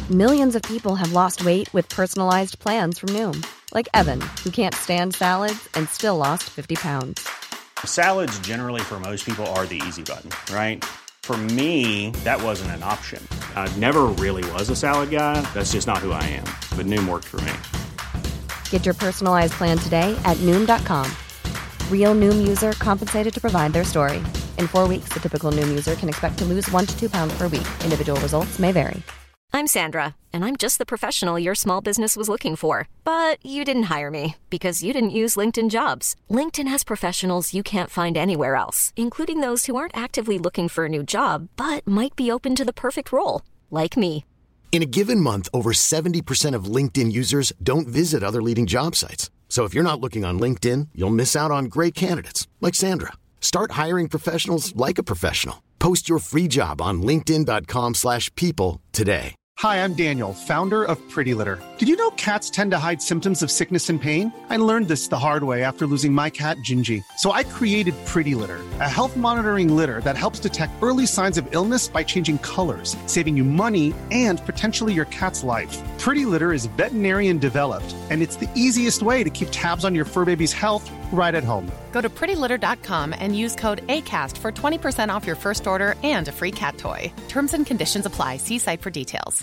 Millions of people have lost weight with personalized plans from Noom. Like Evan, who can't stand salads and still lost 50 pounds. Salads generally for most people are the easy button, right? For me, that wasn't an option. I never really was a salad guy. That's just not who I am. But Noom worked for me. Get your personalized plan today at Noom.com. Real Noom user compensated to provide their story. In 4 weeks, the typical Noom user can expect to lose 1 to 2 pounds per week. Individual results may vary. I'm Sandra, and I'm just the professional your small business was looking for. But you didn't hire me because you didn't use LinkedIn Jobs. LinkedIn has professionals you can't find anywhere else, including those who aren't actively looking for a new job, but might be open to the perfect role, like me. In a given month, over 70% of LinkedIn users don't visit other leading job sites. So if you're not looking on LinkedIn, you'll miss out on great candidates like Sandra. Start hiring professionals like a professional. Post your free job on linkedin.com/people today. Hi, I'm Daniel, founder of Pretty Litter. Did you know cats tend to hide symptoms of sickness and pain? I learned this the hard way after losing my cat, Gingy. So I created Pretty Litter, a health monitoring litter that helps detect early signs of illness by changing colors, saving you money and potentially your cat's life. Pretty Litter is veterinarian developed, and it's the easiest way to keep tabs on your fur baby's health right at home. Go to prettylitter.com and use code ACAST for 20% off your first order and a free cat toy. Terms and conditions apply. See site for details.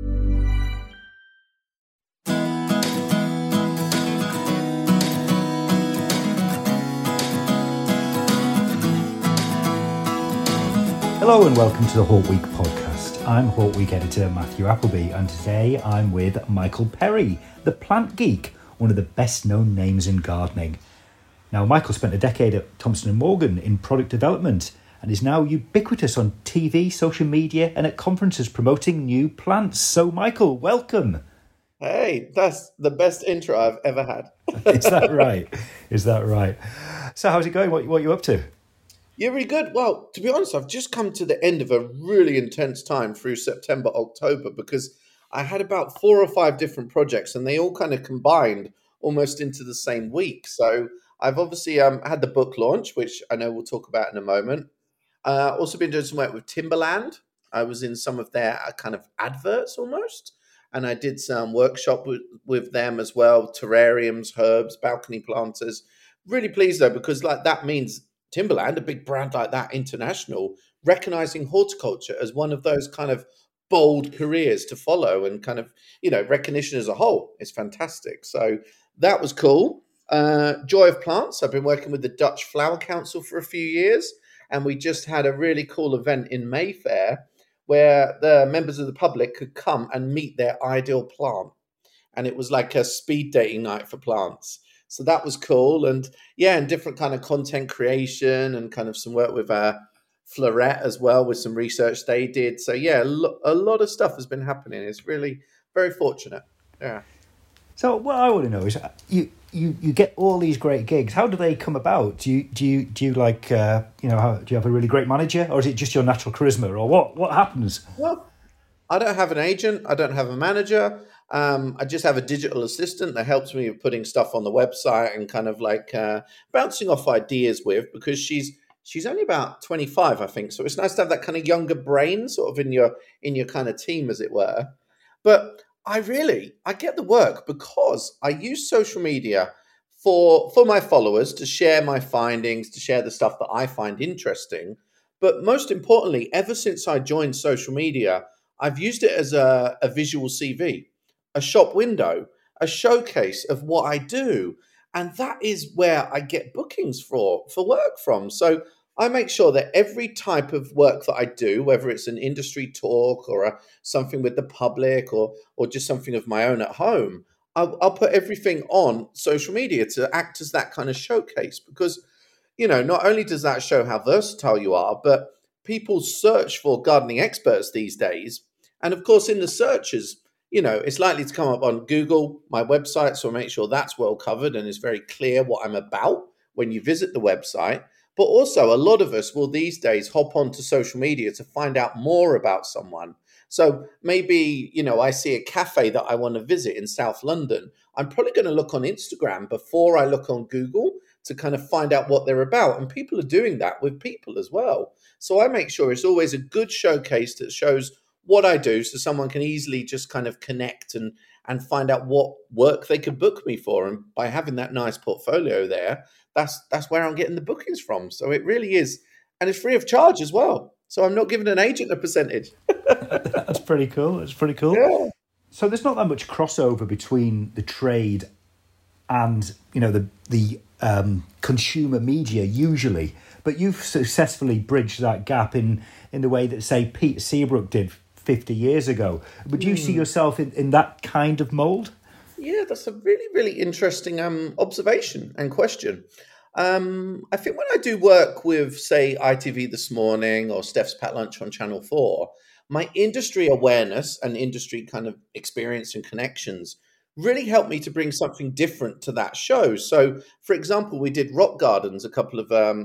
Hello and welcome to the Hawk Week podcast. I'm Hawk Week editor Matthew Appleby, and today I'm with Michael Perry, the plant geek, one of the best known names in gardening. Now, Michael spent a decade at Thompson & Morgan in product development and is now ubiquitous on TV, social media and at conferences promoting new plants. So, Michael, welcome. Hey, that's the best intro I've ever had. Is that right? Is that right? So how's it going? What are you up to? Yeah, really good. Well, to be honest, I've just come to the end of a really intense time through September, October, because I had about 4 or 5 different projects and they all kind of combined almost into the same week. So I've obviously had the book launch, which I know we'll talk about in a moment. Also been doing some work with Timberland. I was in some of their kind of adverts almost. And I did some workshop with them as well, terrariums, herbs, balcony planters. Really pleased though, because like that means Timberland, a big brand like that, international, recognizing horticulture as one of those kind of bold careers to follow and kind of, you know, recognition as a whole is fantastic. So that was cool. Joy of Plants. I've been working with the Dutch Flower Council for a few years, and we just had a really cool event in Mayfair where the members of the public could come and meet their ideal plant. And it was like a speed dating night for plants. So that was cool. And yeah, and different kind of content creation and kind of some work with Floret as well with some research they did. So yeah, a lot of stuff has been happening. It's really very fortunate. Yeah. So what I want to know is you get all these great gigs. How do they come about? Do you like do you have a really great manager, or is it just your natural charisma, or what happens? Well, I don't have an agent. I don't have a manager. I just have a digital assistant that helps me with putting stuff on the website and kind of like bouncing off ideas with, because she's only about 25, I think. So it's nice to have that kind of younger brain sort of in your kind of team, as it were. But I get the work because I use social media for my followers to share my findings, to share the stuff that I find interesting. But most importantly, ever since I joined social media, I've used it as a visual CV, a shop window, a showcase of what I do. And that is where I get bookings for work from. So I make sure that every type of work that I do, whether it's an industry talk or something with the public or just something of my own at home, I'll put everything on social media to act as that kind of showcase. Because, you know, not only does that show how versatile you are, but people search for gardening experts these days. And of course, in the searches, you know, it's likely to come up on Google, my website, so I make sure that's well covered and it's very clear what I'm about when you visit the website. But also, a lot of us will these days hop onto social media to find out more about someone. So maybe, you know, I see a cafe that I want to visit in South London. I'm probably going to look on Instagram before I look on Google to kind of find out what they're about. And people are doing that with people as well. So I make sure it's always a good showcase that shows what I do, so someone can easily just kind of connect and find out what work they could book me for. And by having that nice portfolio there, that's where I'm getting the bookings from. So it really is, and it's free of charge as well. So I'm not giving an agent a percentage. That's pretty cool. That's pretty cool. Yeah. So there's not that much crossover between the trade and, you know, the consumer media usually, but you've successfully bridged that gap in the way that, say, Pete Seabrook did 50 years ago. Would you see yourself in that kind of mould? Yeah, that's a really, really interesting observation and question. I think when I do work with, say, ITV This Morning or Steph's Pat Lunch on Channel 4, my industry awareness and industry kind of experience and connections really helped me to bring something different to that show. So, for example, we did rock gardens a couple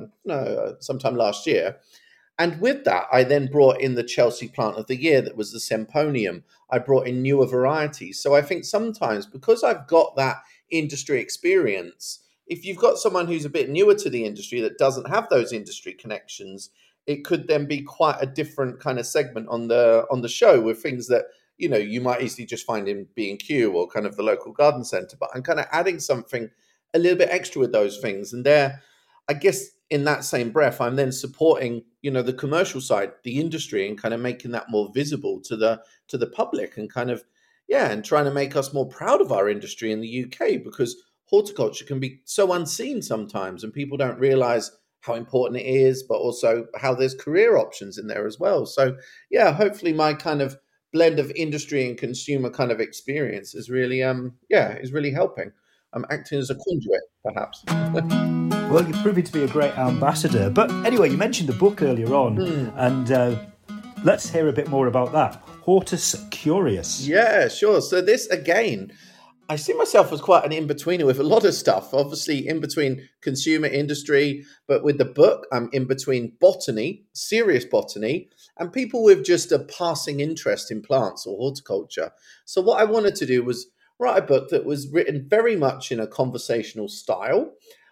of, sometime last year. And with that, I then brought in the Chelsea Plant of the Year that was the Semponium. I brought in newer varieties. So I think sometimes because I've got that industry experience, if you've got someone who's a bit newer to the industry that doesn't have those industry connections, it could then be quite a different kind of segment on the show with things that, you know, you might easily just find in B&Q or kind of the local garden centre. But I'm kind of adding something a little bit extra with those things. And there, I guess in that same breath, I'm then supporting, you know, the commercial side, the industry, and kind of making that more visible to the public, and kind of, and trying to make us more proud of our industry in the UK, because horticulture can be so unseen sometimes and people don't realise how important it is, but also how there's career options in there as well. So, hopefully my kind of blend of industry and consumer kind of experience is really, is really helping. I'm acting as a conduit, perhaps. Well, you're proving to be a great ambassador. But anyway, you mentioned the book earlier on, and let's hear a bit more about that. Hortus Curious. Yeah, sure. So this, again, I see myself as quite an in-betweener with a lot of stuff. Obviously, in between consumer industry, but with the book, I'm in between botany, serious botany, and people with just a passing interest in plants or horticulture. So what I wanted to do was write a book that was written very much in a conversational style,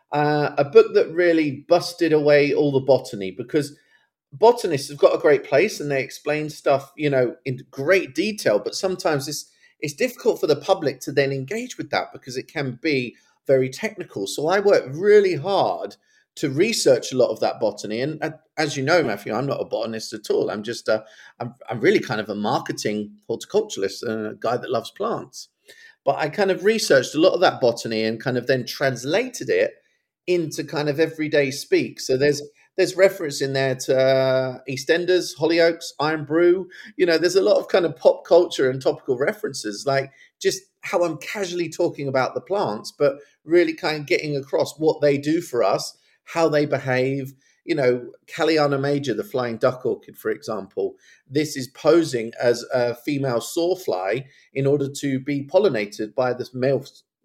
a book that really busted away all the botany, because botanists have got a great place and they explain stuff, you know, in great detail, but sometimes it's difficult for the public to then engage with that because it can be very technical. So I worked really hard to research a lot of that botany. And as you know, Matthew, I'm not a botanist at all. I'm just I'm really kind of a marketing horticulturalist and a guy that loves plants. But I kind of researched a lot of that botany and kind of then translated it into kind of everyday speak. So there's reference in there to EastEnders, Hollyoaks, Irn-Bru. You know, there's a lot of kind of pop culture and topical references, like just how I'm casually talking about the plants, but really kind of getting across what they do for us, how they behave. You know, Calliana major, the flying duck orchid, for example, this is posing as a female sawfly in order to be pollinated by this male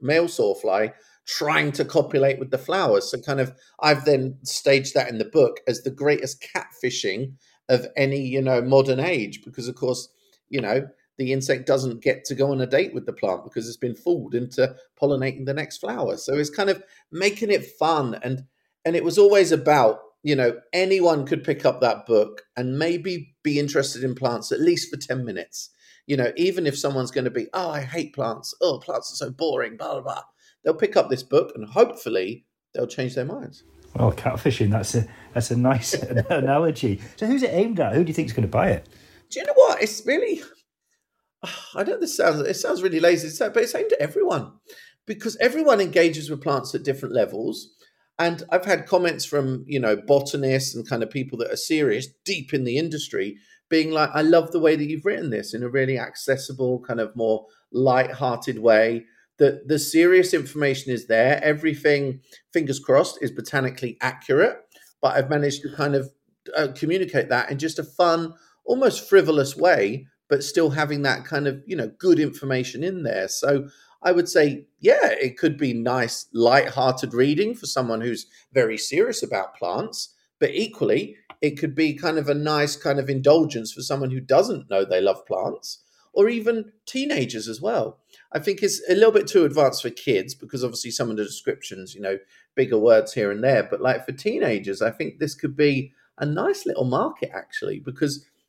sawfly trying to copulate with the flowers. So kind of, I've then staged that in the book as the greatest catfishing of any, you know, modern age, because of course, you know, the insect doesn't get to go on a date with the plant because it's been fooled into pollinating the next flower. So it's kind of making it fun. And it was always about, you know, anyone could pick up that book and maybe be interested in plants at least for 10 minutes. You know, even if someone's going to be, oh, I hate plants. Oh, plants are so boring, blah, blah, blah. They'll pick up this book and hopefully they'll change their minds. Well, catfishing, that's a nice analogy. So who's it aimed at? Who do you think is going to buy it? Do you know what? It's really, I know it sounds really lazy, but it's aimed at everyone, because everyone engages with plants at different levels. And I've had comments from, you know, botanists and kind of people that are serious, deep in the industry, being like, I love the way that you've written this in a really accessible, kind of more light-hearted way. The serious information is there. Everything, fingers crossed, is botanically accurate. But I've managed to kind of communicate that in just a fun, almost frivolous way, but still having that kind of, you know, good information in there. So I would say, yeah, it could be nice, light-hearted reading for someone who's very serious about plants. But equally, it could be kind of a nice kind of indulgence for someone who doesn't know they love plants, or even teenagers as well. I think it's a little bit too advanced for kids because obviously some of the descriptions, you know, bigger words here and there. But like for teenagers, I think this could be a nice little market actually, because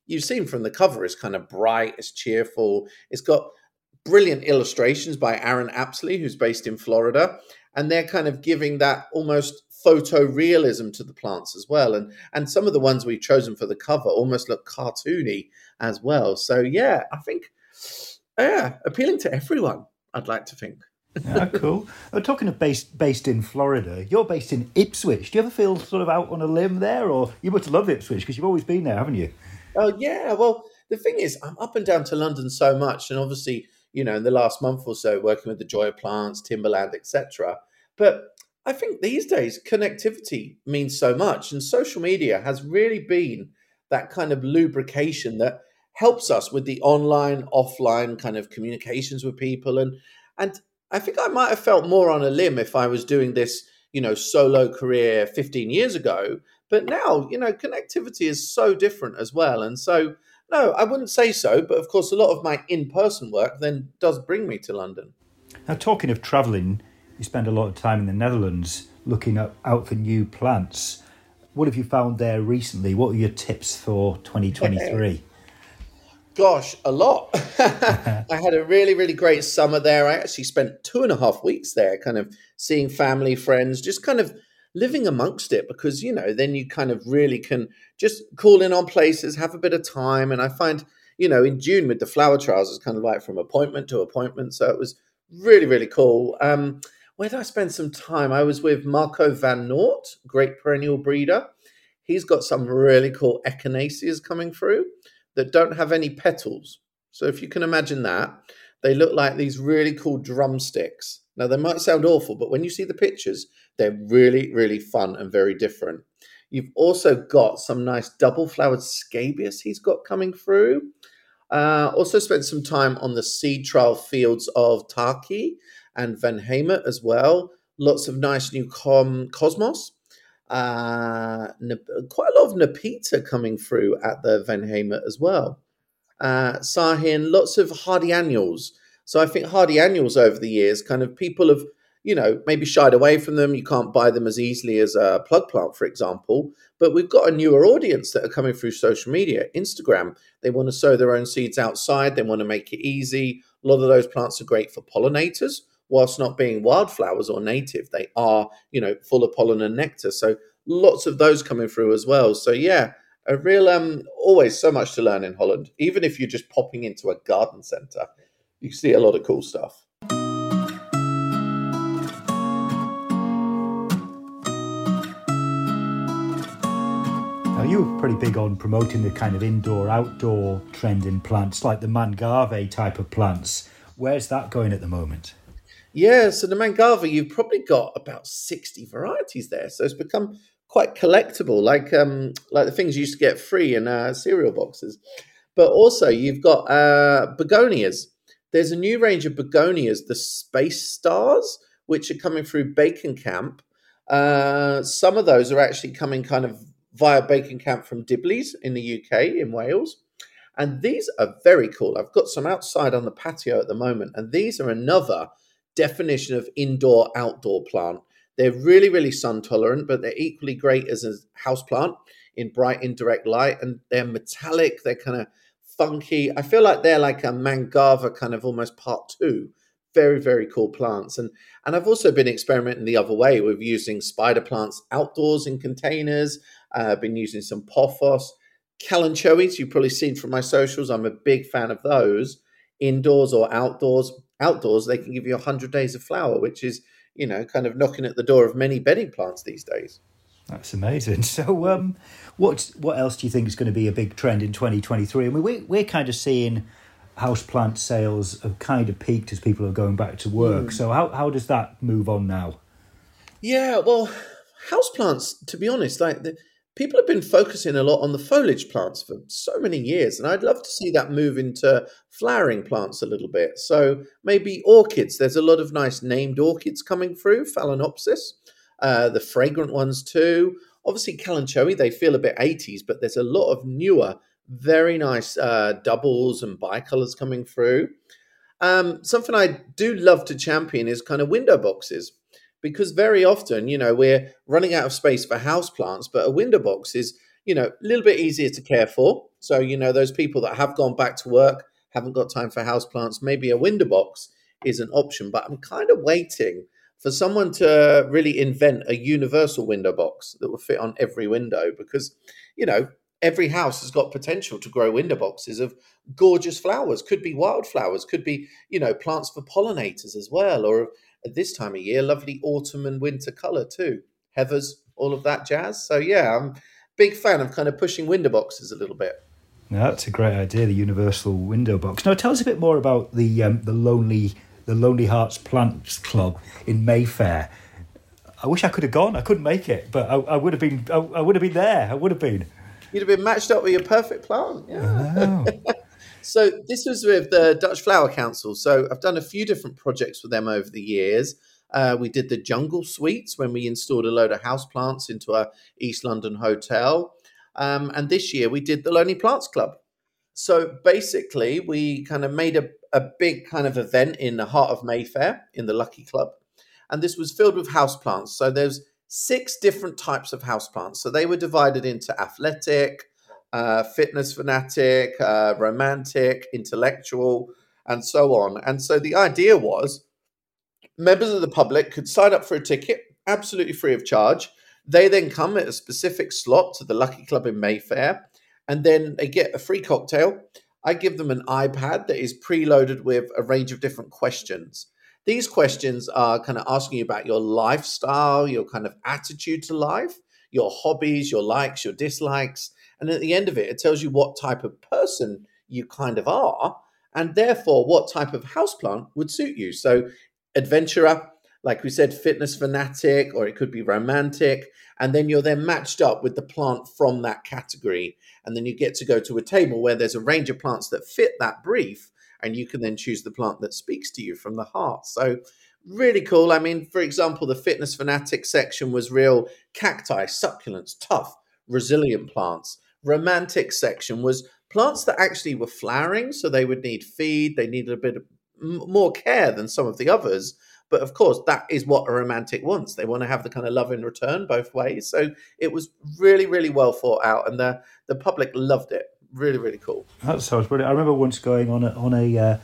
you've seen from the cover, is kind of bright, it's cheerful. It's got brilliant illustrations by Aaron Apsley, who's based in Florida. And they're kind of giving that almost photorealism to the plants as well. And some of the ones we've chosen for the cover almost look cartoony as well. So, yeah, I think, appealing to everyone, I'd like to think. Yeah, cool. Talking of based in Florida, you're based in Ipswich. Do you ever feel sort of out on a limb there? Or you must love Ipswich because you've always been there, haven't you? Oh, yeah. Well, the thing is, I'm up and down to London so much. And obviously, in the last month or so, working with the Joy of Plants, Timberland, etc. But I think these days, connectivity means so much. And social media has really been that kind of lubrication that helps us with the online, offline kind of communications with people. And I think I might have felt more on a limb if I was doing this, solo career 15 years ago. But now, connectivity is so different as well. And so, no, I wouldn't say so. But of course, a lot of my in-person work then does bring me to London. Now, talking of travelling, you spend a lot of time in the Netherlands looking out for new plants. What have you found there recently? What are your tips for 2023? Gosh, a lot. I had a really, really great summer there. I actually spent 2.5 weeks there, kind of seeing family, friends, just kind of living amongst it because, then you kind of really can just call in on places, have a bit of time. And I find, in June with the flower trials, it's kind of like from appointment to appointment. So it was really, really cool. Where did I spend some time? I was with Marco van Noort, great perennial breeder. He's got some really cool echinaceas coming through that don't have any petals. So if you can imagine that, they look like these really cool drumsticks. Now, they might sound awful, but when you see the pictures, they're really, really fun and very different. You've also got some nice double-flowered scabious he's got coming through. Also spent some time on the seed trial fields of Taki and Van Hemert as well. Lots of nice new cosmos. Quite a lot of Nepeta coming through at the Van Hemert as well. Sahin, lots of hardy annuals. So I think hardy annuals over the years, kind of people have, maybe shied away from them. You can't buy them as easily as a plug plant, for example. But we've got a newer audience that are coming through social media, Instagram. They want to sow their own seeds outside. They want to make it easy. A lot of those plants are great for pollinators. Whilst not being wildflowers or native, they are, full of pollen and nectar. So lots of those coming through as well. So yeah, a real, always so much to learn in Holland. Even if you're just popping into a garden centre, you see a lot of cool stuff. Now, you were pretty big on promoting the kind of indoor-outdoor trend in plants, like the Mangave type of plants. Where's that going at the moment? Yeah, so the Mangava, you've probably got about 60 varieties there. So it's become quite collectible, like the things you used to get free in cereal boxes. But also you've got begonias. There's a new range of begonias, the Space Stars, which are coming through Bacon Camp. Some of those are actually coming kind of via Bacon Camp from Dibley's in the UK, in Wales. And these are very cool. I've got some outside on the patio at the moment, and these are another definition of indoor-outdoor plant. They're really, really sun tolerant, but they're equally great as a house plant in bright indirect light, and they're metallic. They're kind of funky. I feel like they're like a Mangava kind of almost part two. Very, very cool plants. And I've also been experimenting the other way with using spider plants outdoors in containers. I've been using some pothos. Kalanchoes, you've probably seen from my socials. I'm a big fan of those. Indoors or outdoors. Outdoors, they can give you 100 days of flower, which is, kind of knocking at the door of many bedding plants these days. That's amazing. So what else do you think is going to be a big trend in 2023? I mean, we're kind of seeing houseplant sales have kind of peaked as people are going back to work. So how does that move on now? Yeah, well, houseplants, to be honest, people have been focusing a lot on the foliage plants for so many years, and I'd love to see that move into flowering plants a little bit. So maybe orchids. There's a lot of nice named orchids coming through, Phalaenopsis, the fragrant ones too. Obviously, Kalanchoe, they feel a bit 80s, but there's a lot of newer, very nice doubles and bicolors coming through. Something I do love to champion is kind of window boxes. Because very often, we're running out of space for houseplants, but a window box is, a little bit easier to care for. So, those people that have gone back to work, haven't got time for houseplants, maybe a window box is an option. But I'm kind of waiting for someone to really invent a universal window box that will fit on every window, because, every house has got potential to grow window boxes of gorgeous flowers. Could be wildflowers, could be, plants for pollinators as well, or at this time of year, lovely autumn and winter colour too. Heathers, all of that jazz. So yeah, I'm a big fan of kind of pushing window boxes a little bit. Now, that's a great idea, the universal window box. Now, tell us a bit more about the Lonely Hearts Plants Club in Mayfair. I wish I could have gone. I couldn't make it, but I would have been. I would have been there. I would have been. You'd have been matched up with your perfect plant. Yeah. Oh. So this was with the Dutch Flower Council. So I've done a few different projects with them over the years. We did the Jungle Suites when we installed a load of houseplants into our East London hotel. And this year we did the Lonely Plants Club. So basically we kind of made a big kind of event in the heart of Mayfair in the Lucky Club. And this was filled with houseplants. So there's 6 different types of houseplants. So they were divided into athletic, fitness fanatic, romantic, intellectual, and so on. And so the idea was members of the public could sign up for a ticket, absolutely free of charge. They then come at a specific slot to the Lucky Club in Mayfair, and then they get a free cocktail. I give them an iPad that is preloaded with a range of different questions. These questions are kind of asking you about your lifestyle, your kind of attitude to life, your hobbies, your likes, your dislikes. And at the end of it, it tells you what type of person you kind of are, and therefore what type of houseplant would suit you. So adventurer, like we said, fitness fanatic, or it could be romantic. And then you're then matched up with the plant from that category. And then you get to go to a table where there's a range of plants that fit that brief. And you can then choose the plant that speaks to you from the heart. So really cool. I mean, for example, the fitness fanatic section was real cacti, succulents, tough, resilient plants. Romantic section was plants that actually were flowering. So they would need feed. They needed a bit of more care than some of the others. But of course, that is what a romantic wants. They want to have the kind of love in return both ways. So it was really, really well thought out. And the public loved it. Really, really cool. That sounds brilliant. I remember once going on a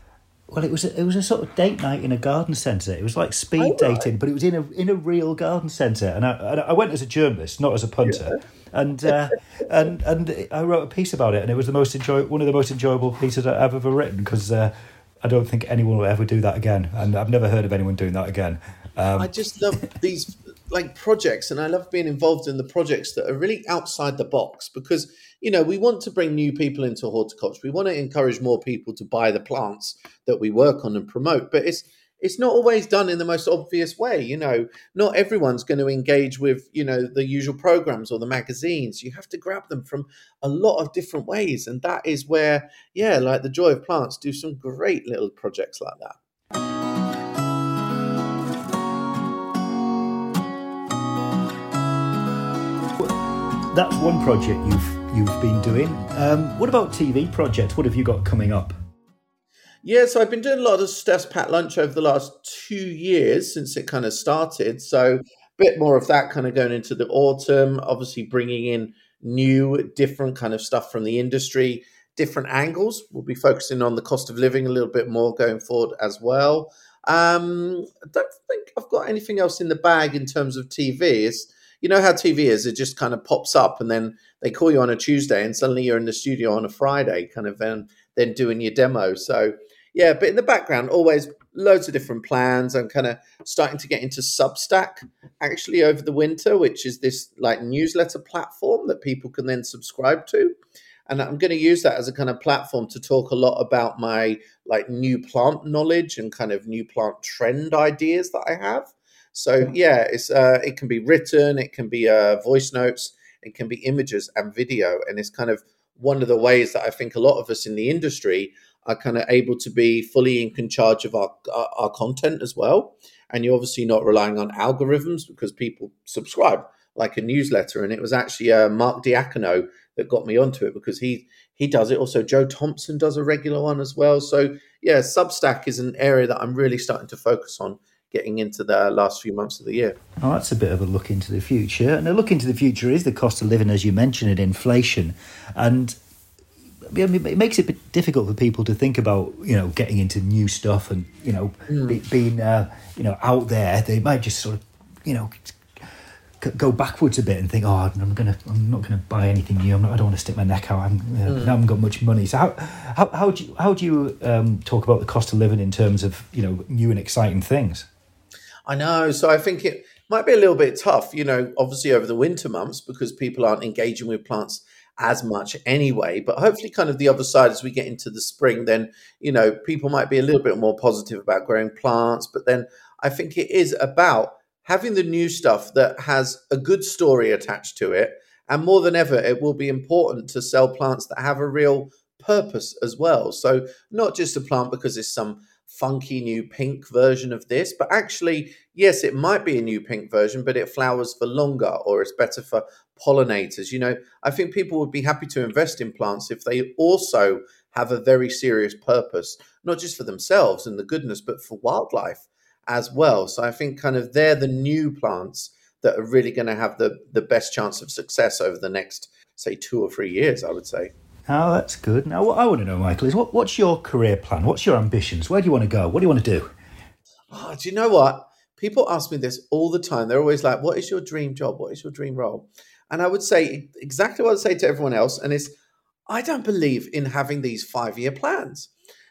it was a sort of date night in a garden centre. It was like speed dating, but it was in a real garden centre. And I went as a journalist, not as a punter. Yeah. And I wrote a piece about it, and it was one of the most enjoyable pieces I've ever written, because I don't think anyone will ever do that again, and I've never heard of anyone doing that again. I just love these projects, and I love being involved in the projects that are really outside the box, because we want to bring new people into horticulture. We want to encourage more people to buy the plants that we work on and promote, but it's not always done in the most obvious way. Not everyone's going to engage with the usual programs or the magazines. You have to grab them from a lot of different ways, and that is where like the Joy of Plants do some great little projects like that. That's one project you've been doing. What about TV projects? What have you got coming up? Yeah, so I've been doing a lot of Steph's Packed Lunch over the last 2 years since it kind of started. So a bit more of that kind of going into the autumn, obviously bringing in new, different kind of stuff from the industry, different angles. We'll be focusing on the cost of living a little bit more going forward as well. I don't think I've got anything else in the bag in terms of TV. It's, how TV is, it just kind of pops up and then they call you on a Tuesday and suddenly you're in the studio on a Friday kind of then doing your demo. So yeah, but in the background, always loads of different plans. I'm kind of starting to get into Substack actually over the winter, which is this like newsletter platform that people can then subscribe to. And I'm going to use that as a kind of platform to talk a lot about my like new plant knowledge and kind of new plant trend ideas that I have. So yeah, it can be written, it can be voice notes, it can be images and video. And it's kind of one of the ways that I think a lot of us in the industry are kind of able to be fully in charge of our content as well. And you're obviously not relying on algorithms because people subscribe like a newsletter. And it was actually Mark Diacono that got me onto it because he does it. Also, Joe Thompson does a regular one as well. So yeah, Substack is an area that I'm really starting to focus on getting into the last few months of the year. Oh, that's a bit of a look into the future. And a look into the future is the cost of living, as you mentioned, and inflation. And it makes it a bit difficult for people to think about, getting into new stuff and, being, out there. They might just sort of, go backwards a bit and think, I'm not gonna buy anything new. I don't want to stick my neck out. I haven't got much money. So how do you talk about the cost of living in terms of new and exciting things? I know. So I think it might be a little bit tough, obviously over the winter months because people aren't engaging with plants as much anyway. But hopefully kind of the other side as we get into the spring, then, people might be a little bit more positive about growing plants. But then I think it is about having the new stuff that has a good story attached to it. And more than ever, it will be important to sell plants that have a real purpose as well. So not just a plant because it's some funky new pink version of this, but actually, yes, it might be a new pink version, but it flowers for longer or it's better for pollinators. I think people would be happy to invest in plants if they also have a very serious purpose, not just for themselves and the goodness, but for wildlife as well. So I think kind of they're the new plants that are really going to have the best chance of success over the next, say, 2 or 3 years, I would say. Oh, that's good. Now, what I want to know, Michael, is what's your career plan? What's your ambitions? Where do you want to go? What do you want to do? Oh, do you know what? People ask me this all the time. They're always like, what is your dream job? What is your dream role? And I would say exactly what I say to everyone else. And it's, I don't believe in having these 5-year plans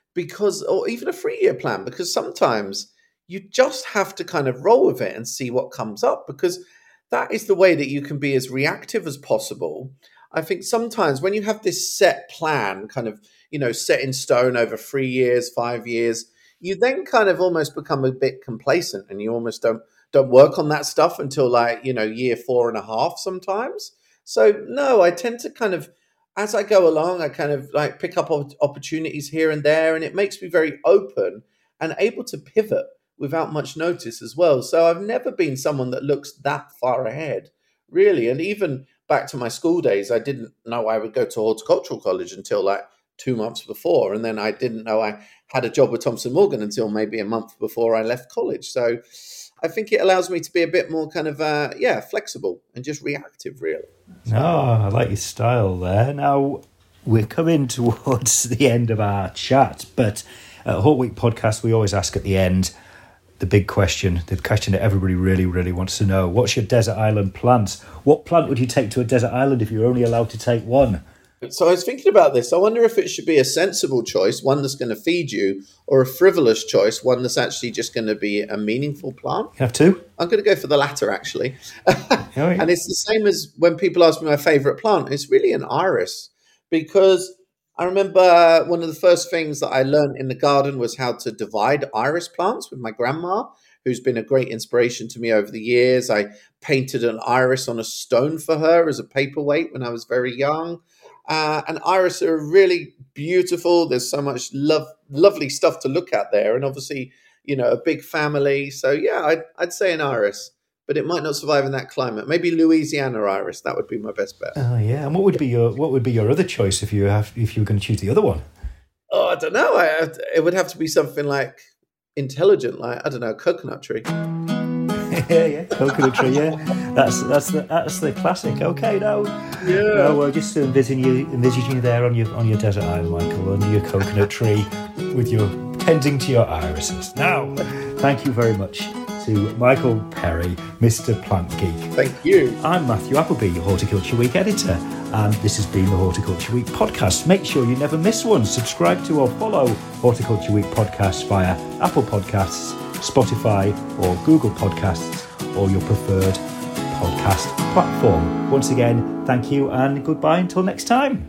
or even a 3-year plan, because sometimes you just have to kind of roll with it and see what comes up, because that is the way that you can be as reactive as possible. I think sometimes when you have this set plan, kind of, set in stone over 3 years, 5 years, you then kind of almost become a bit complacent and you almost don't work on that stuff until year 4.5 sometimes. So no, I tend to kind of, as I go along, I kind of pick up opportunities here and there, and it makes me very open and able to pivot without much notice as well. So I've never been someone that looks that far ahead, really. And even back to my school days, I didn't know I would go to horticultural college until 2 months before. And then I didn't know I had a job with Thomson Morgan until maybe a month before I left college. So I think it allows me to be a bit more kind of, flexible and just reactive, really. Oh, I like your style there. Now, we're coming towards the end of our chat, but at Hort Week Podcast, we always ask at the end, the big question, the question that everybody really, really wants to know. What's your desert island plant? What plant would you take to a desert island if you were only allowed to take one? So I was thinking about this. I wonder if it should be a sensible choice, one that's going to feed you, or a frivolous choice, one that's actually just going to be a meaningful plant. You have two? I'm going to go for the latter, actually. And it's the same as when people ask me my favourite plant. It's really an iris, because I remember one of the first things that I learned in the garden was how to divide iris plants with my grandma, who's been a great inspiration to me over the years. I painted an iris on a stone for her as a paperweight when I was very young. And iris are really beautiful. There's so much lovely stuff to look at there. And obviously, a big family. So yeah, I'd say an iris. But it might not survive in that climate. Maybe Louisiana iris. That would be my best bet. Oh yeah. And what would be your other choice if you were going to choose the other one? Oh, I don't know. It would have to be something like intelligent, like, I don't know, coconut tree. yeah, coconut tree. Yeah, that's the classic. Okay, now, we're just envisaging you there on your desert island, Michael, under your coconut tree, with your tending to your irises. Now, thank you very much to Michael Perry, Mr. Plant Geek. Thank you. I'm Matthew Appleby, Horticulture Week editor, and this has been the Horticulture Week podcast. Make sure you never miss one. Subscribe to or follow Horticulture Week podcast via Apple Podcasts, Spotify or Google Podcasts, or your preferred podcast platform. Once again, thank you and goodbye until next time.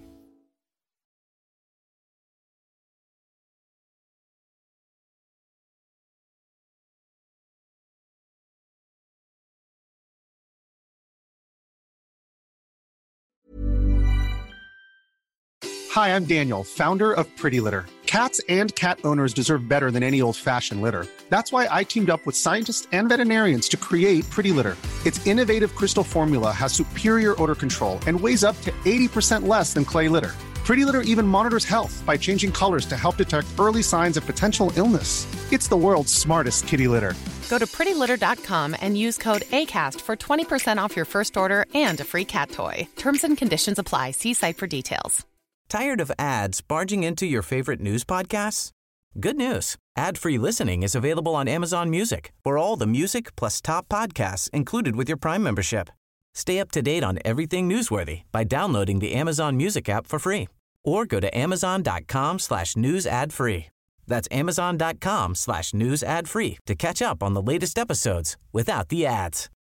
Hi, I'm Daniel, founder of Pretty Litter. Cats and cat owners deserve better than any old-fashioned litter. That's why I teamed up with scientists and veterinarians to create Pretty Litter. Its innovative crystal formula has superior odor control and weighs up to 80% less than clay litter. Pretty Litter even monitors health by changing colors to help detect early signs of potential illness. It's the world's smartest kitty litter. Go to prettylitter.com and use code ACAST for 20% off your first order and a free cat toy. Terms and conditions apply. See site for details. Tired of ads barging into your favorite news podcasts? Good news. Ad-free listening is available on Amazon Music for all the music plus top podcasts included with your Prime membership. Stay up to date on everything newsworthy by downloading the Amazon Music app for free or go to amazon.com/news ad free. That's amazon.com/news ad free to catch up on the latest episodes without the ads.